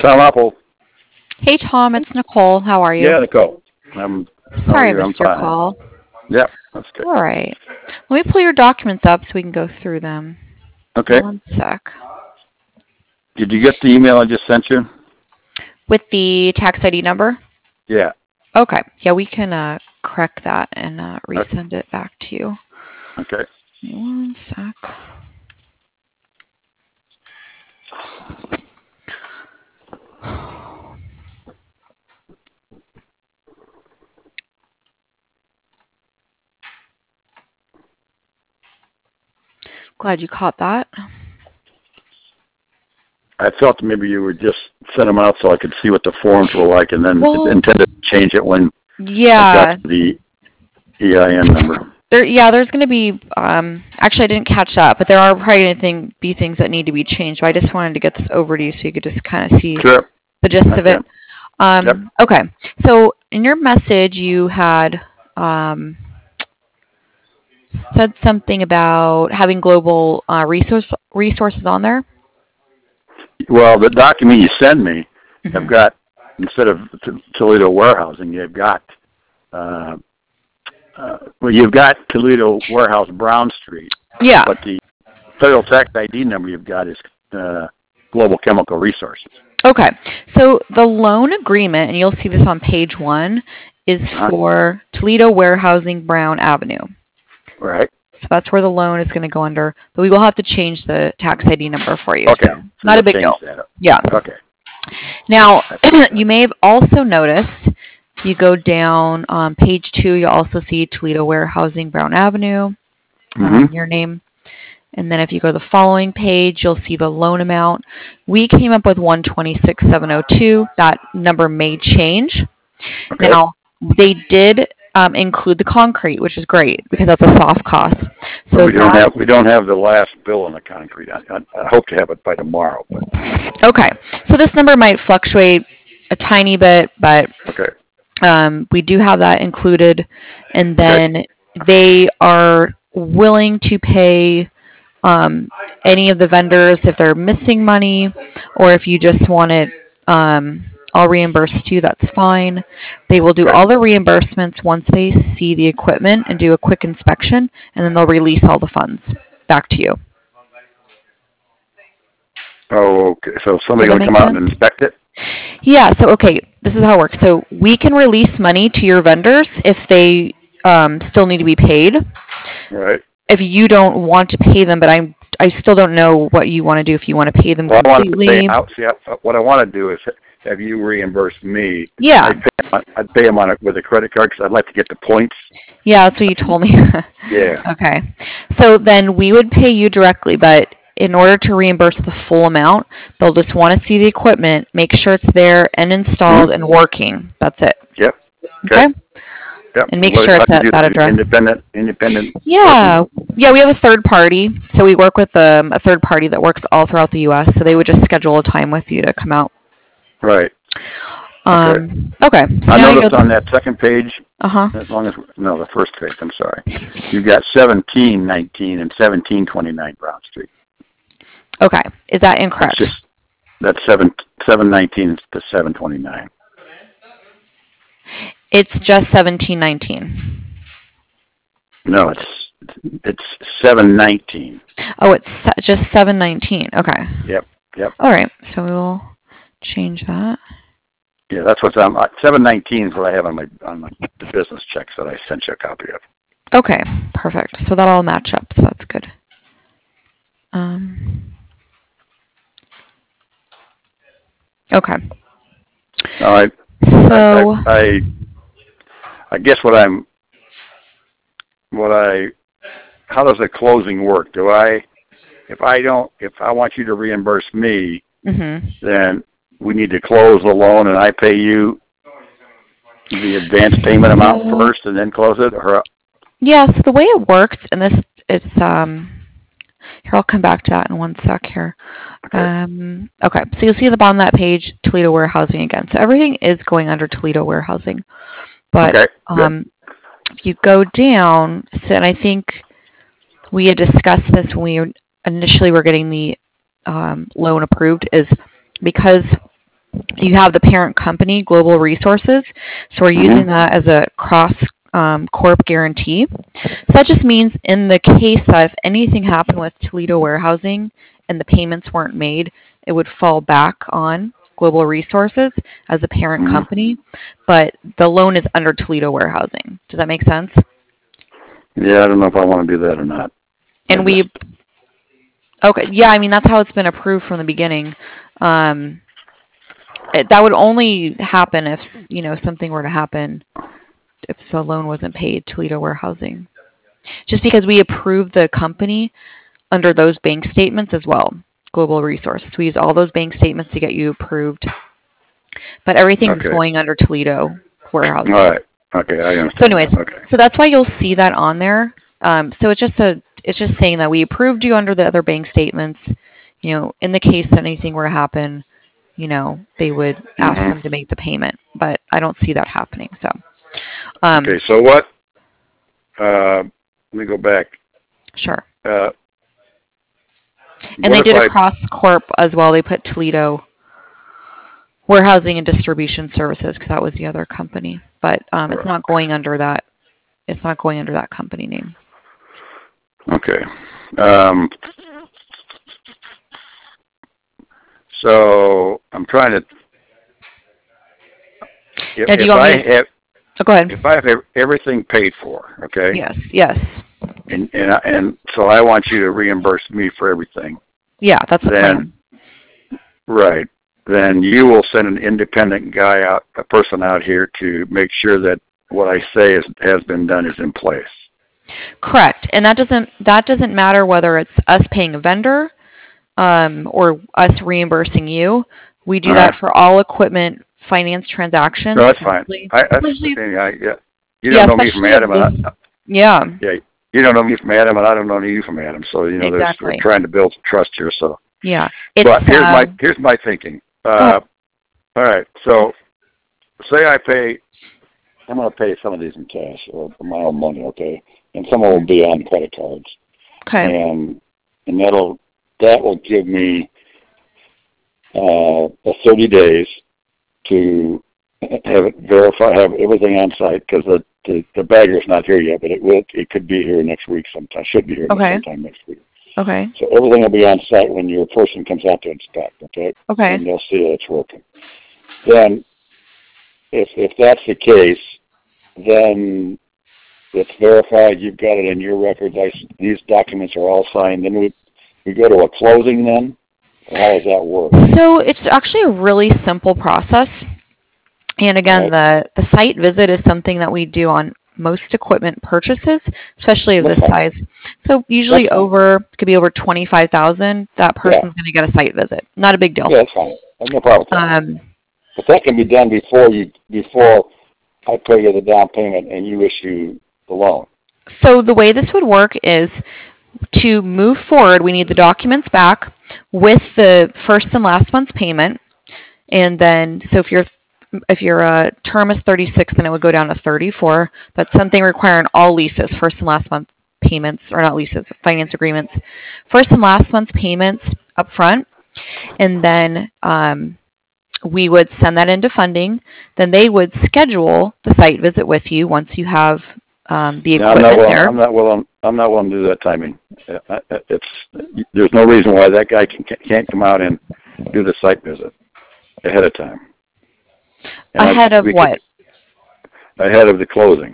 Tom Apple. Hey, Tom, it's Nicole. How are you? Yeah, Nicole. Sorry I missed your fine. call. Yep, that's good. All right. Let me pull your documents up so we can go through them. Okay. One sec. Did you get the email I just sent you? With the tax ID number? Yeah. Okay. Yeah, we can correct that and resend it back to you. Okay. One sec. Glad you caught that. I thought maybe you would just send them out so I could see what the forms were like, and then intended to change it when I got to the EIN number. There's going to be, actually I didn't catch that, but there are probably going to be things that need to be changed. So I just wanted to get this over to you so you could just kind of see the gist of it. Yep. Okay. So in your message, you had said something about having global resources on there. Well, the document you send me, I've got, instead of Toledo Warehousing, you've got Toledo Warehouse Brown Street. Yeah. But the federal tax ID number you've got is Global Chemical Resources. Okay. So the loan agreement, and you'll see this on page 1, is for Toledo Warehousing Brown Avenue. Right. So that's where the loan is going to go under. But we will have to change the tax ID number for you. Okay. So not a big deal. Yeah. Okay. Now, you may have also noticed, you go down on page 2, you'll also see Toledo Warehousing Brown Avenue, your name. And then if you go to the following page, you'll see the loan amount. We came up with $126,702. That number may change. Okay. Now, they did include the concrete, which is great because that's a soft cost. So we don't have the last bill on the concrete. I hope to have it by tomorrow. But. Okay. So this number might fluctuate a tiny bit, but we do have that included. And then they are willing to pay any of the vendors if they're missing money, or if you just want it all reimbursed to you, that's fine. They will do all the reimbursements once they see the equipment and do a quick inspection, and then they'll release all the funds back to you. Oh, okay. So somebody going to come out and inspect it? Yeah. So, okay, this is how it works. So we can release money to your vendors if they still need to be paid. Right. If you don't want to pay them, but I still don't know what you want to do. If you want to pay them completely. What I want to do is have you reimburse me. Yeah. I'd pay them on it with a credit card because I'd like to get the points. Yeah, that's what you told me. Yeah. Okay. So then we would pay you directly, but in order to reimburse the full amount, they'll just want to see the equipment, make sure it's there and installed and working. That's it. Yep. Okay? Yep. And make sure it's at that address. Independent. Yeah. Yeah, we have a third party. So we work with a third party that works all throughout the U.S., so they would just schedule a time with you to come out. Right. Okay. I noticed on that second page, the first page, I'm sorry, you've got 1719 and 1729 Brown Street. Okay. Is that incorrect? That's 719 to 729. It's just 1719. No, it's 719. Oh, it's just 719. Okay. Yep. All right. So we will change that. Yeah, that's what's on 719 is what I have on the business checks that I sent you a copy of. Okay, perfect. So that'll all match up. So that's good. Okay. All right. So I guess how does the closing work? If I want you to reimburse me, then we need to close the loan and I pay you the advance payment amount first and then close it? Or? Yes, the way it works, and this is, here, I'll come back to that in one sec here. Okay, so you'll see at the bottom of that page, Toledo Warehousing again. So everything is going under Toledo Warehousing. But if you go down, and I think we had discussed this when we initially were getting the loan approved, is because you have the parent company, Global Resources. So we're using that as a cross corp guarantee. So that just means in the case that if anything happened with Toledo Warehousing and the payments weren't made, it would fall back on Global Resources as a parent company, but the loan is under Toledo Warehousing. Does that make sense? Yeah, I don't know if I want to do that or not. And okay, yeah, I mean, that's how it's been approved from the beginning. That would only happen if, something were to happen if the loan wasn't paid, Toledo Warehousing. Just because we approved the company under those bank statements as well, Global Resources. We use all those bank statements to get you approved. But everything's going under Toledo Warehousing. All right. Okay, I understand. So anyways, so that's why you'll see that on there. So it's just saying that we approved you under the other bank statements. In the case that anything were to happen, they would ask them to make the payment. But I don't see that happening. So. Okay, so what? Let me go back. Sure. And they did a cross corp as well. They put Toledo Warehousing and Distribution Services because that was the other company. But it's not going under that. It's not going under that company name. Okay. So I'm trying to. Go ahead. If I have everything paid for, okay. Yes. And so I want you to reimburse me for everything. Yeah, that's the plan. Right. Then you will send an independent guy out, a person out here to make sure that what I say has been done is in place. Correct. And that doesn't matter whether it's us paying a vendor or us reimbursing you. We do that for all equipment finance transactions. No, that's fine. You don't know me from Adam. Yeah. You don't know me from Adam, and I don't know you from Adam. So we're trying to build trust here. So yeah. But here's my thinking. All right. So say I'm going to pay some of these in cash or my own money, okay, and some will be on credit cards. Okay. And that will give me 30 days to have everything on site because the bagger's not here yet, but it could be here next week sometime. Should be here sometime next week. Okay. So everything will be on site when your person comes out to inspect, okay? Okay. And they'll see that it's working. Then, if that's the case, then it's verified. You've got it in your records. These documents are all signed. Then we go to a closing. Then, or how does that work? So it's actually a really simple process. And again, the site visit is something that we do on most equipment purchases, especially of this size. So usually could be over $25,000. That person's going to get a site visit. Not a big deal. Yeah, that's fine. That's no problem. But that can be done before I pay you the down payment and you issue the loan. So the way this would work is to move forward, we need the documents back with the first and last month's payment. And then, so if your term is 36, then it would go down to 34. That's something requiring all leases, first and last month payments, or not leases, finance agreements, first and last month's payments up front. And then we would send that into funding. Then they would schedule the site visit with you once you have the equipment there. I'm not willing to do that timing. There's no reason why that guy can't come out and do the site visit ahead of time. Ahead of what? Ahead of the closing.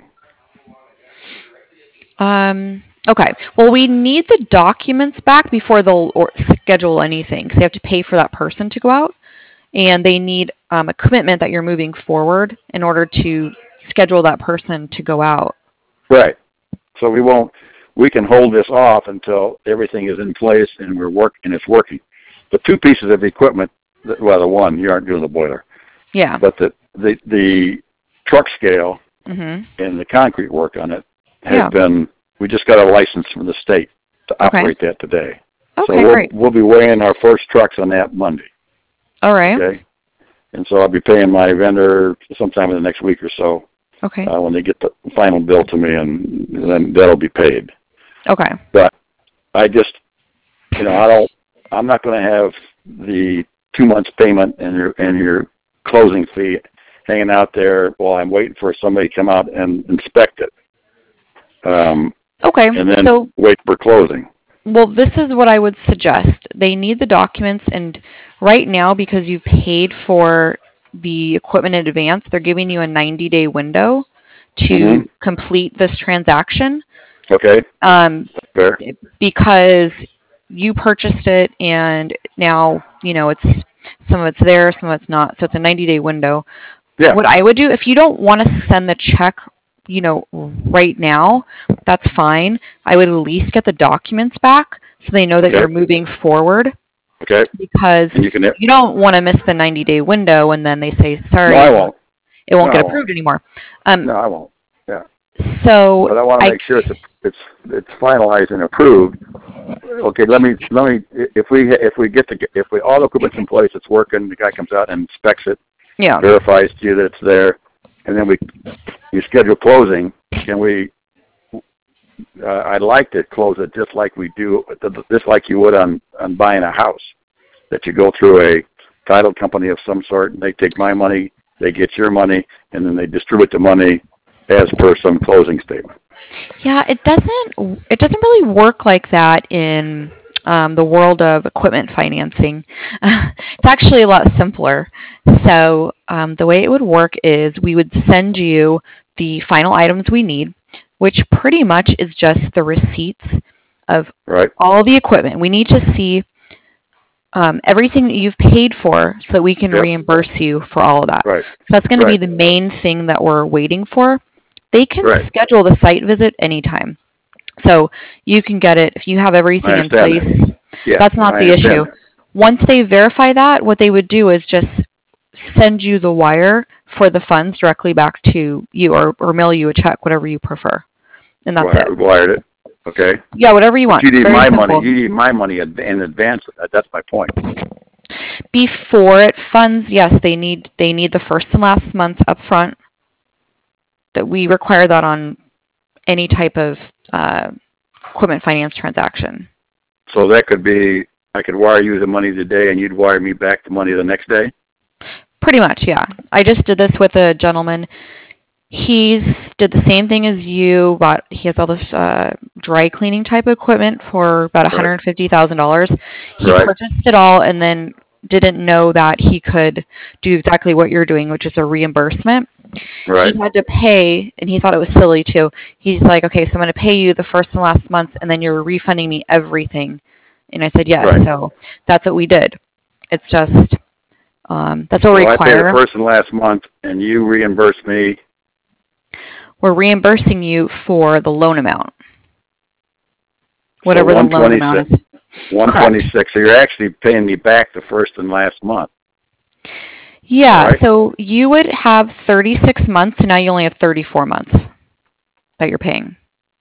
Okay. Well, we need the documents back before they'll schedule anything, because they have to pay for that person to go out, and they need a commitment that you're moving forward in order to schedule that person to go out. Right. So we can hold this off until everything is in place and it's working. The two pieces of equipment, the one, you aren't doing the boiler. Yeah. But the truck scale and the concrete work on it has been, we just got a license from the state to operate that today. Okay, so great. We'll be weighing our first trucks on that Monday. All right. Okay. And so I'll be paying my vendor sometime in the next week or so. Okay. When they get the final bill to me, and then that'll be paid. Okay. But I just, I'm not going to have the 2 months payment and your closing fee hanging out there while I'm waiting for somebody to come out and inspect it. Okay. And then so, wait for closing. Well, this is what I would suggest. They need the documents, and right now, because you paid for the equipment in advance, they're giving you a 90-day window to complete this transaction. Okay. Fair. Because you purchased it, and now, it's some of it's there, some of it's not. So it's a 90-day window. Yeah. What I would do, if you don't want to send the check, right now, that's fine. I would at least get the documents back so they know that you're moving forward. Okay. Because you don't want to miss the 90-day window, and then they say, sorry, no, I won't. It won't get approved anymore. No, I won't. Yeah. So, but I want to make sure it's finalized and approved. Okay, let me. If we all the equipment's in place, it's working. The guy comes out and inspects it. Yeah. Verifies to you that it's there, and then you schedule closing. Can we? I'd like to close it just like we do, just like you would on buying a house. That you go through a title company of some sort, and they take my money, they get your money, and then they distribute the money as per some closing statement. Yeah, it doesn't really work like that in the world of equipment financing. It's actually a lot simpler. So the way it would work is we would send you the final items we need, which pretty much is just the receipts of all the equipment. We need to see everything that you've paid for so that we can reimburse you for all of that. Right. So that's going to be the main thing that we're waiting for. They can schedule the site visit anytime. So you can get it if you have everything in place. That's not the issue. Once they verify that, what they would do is just send you the wire for the funds directly back to you, or mail you a check, whatever you prefer. And that's it. Wired it. Okay. Yeah, whatever you want. But you need my money. You need my money in advance. That's my point. Before it funds, yes, they need the first and last month up front. That we require that on any type of equipment finance transaction. So that could be, I could wire you the money today and you'd wire me back the money the next day? Pretty much, yeah. I just did this with a gentleman. He did the same thing as you, but he has all this dry cleaning type of equipment for about $150,000. He purchased it all and then didn't know that he could do exactly what you're doing, which is a reimbursement. He had to pay, and he thought it was silly too. He's like, okay, so I'm going to pay you the first and last month, and then you're refunding me everything. And I said, yes. So that's what we did. It's just, that's what we require. I pay the first and last month, and you reimburse me. We're reimbursing you for the loan amount. Whatever the loan amount is. $126. So you're actually paying me back the first and last month. Yeah, so you would have 36 months, and now you only have 34 months that you're paying.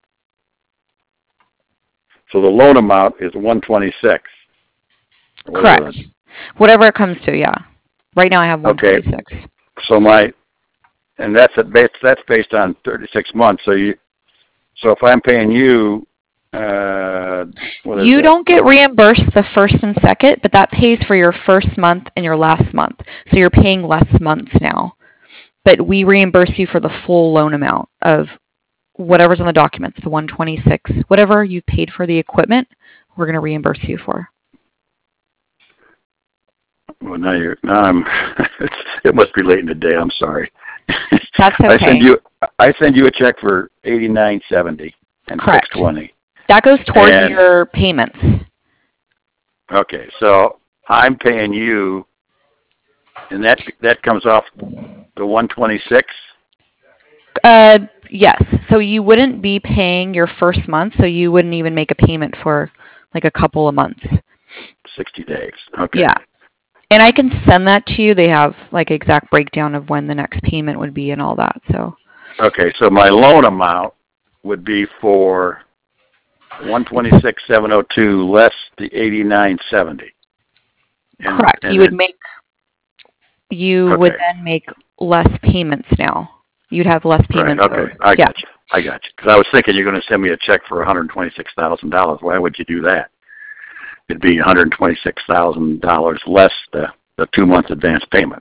So the loan amount is $126. Correct. Whatever it comes to, yeah. Right now I have $126. Okay. So and that's based on 36 months. So if I'm paying you, you don't get reimbursed the first and second, but that pays for your first month and your last month. So you're paying less months now. But we reimburse you for the full loan amount of whatever's on the documents, the $126. Whatever you paid for the equipment, we're going to reimburse you for. Well, now I'm. It must be late in the day. I'm sorry. That's okay. I send you a check for $89.70 and $6.20. That goes towards your payments. Okay, so I'm paying you, and that comes off the $126. Yes. So you wouldn't be paying your first month, so you wouldn't even make a payment for like a couple of months. 60 days. Okay. Yeah. And I can send that to you. They have like exact breakdown of when the next payment would be and all that. So. Okay, so my loan amount would be for $126,702 less the $89.70. Correct. You would then make less payments now. You'd have less payments. Right. Okay, I got you. Because I was thinking you're going to send me a check for $126,000. Why would you do that? It'd be $126,000 less the the 2-month advance payment.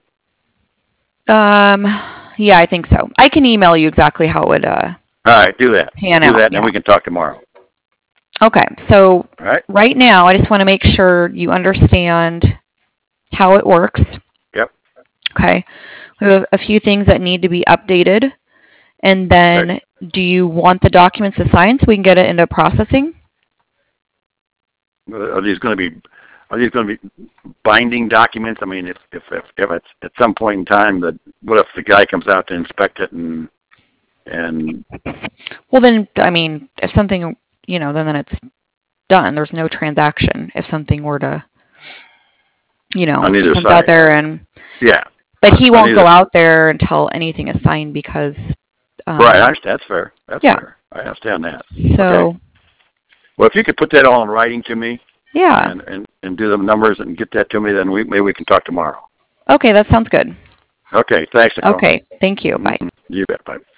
Yeah, I think so. I can email you exactly how it would. All right, do that. Pan do out, that, and then we can talk tomorrow. Okay, so right now I just want to make sure you understand how it works. Yep. Okay, we have a few things that need to be updated, and then do you want the documents to sign so we can get it into processing? Are these going to be binding documents? I mean, if it's at some point in time, what if the guy comes out to inspect it and well, then I mean, if something, then it's done. There's no transaction if something were to, comes out there and but he won't go out there until anything is signed because right. That's fair. Fair. I understand that. So, okay. Well, if you could put that all in writing to me, and do the numbers and get that to me, then maybe we can talk tomorrow. Okay, that sounds good. Okay, thanks, Nicole. Okay, thank you. Bye. You bet. Bye.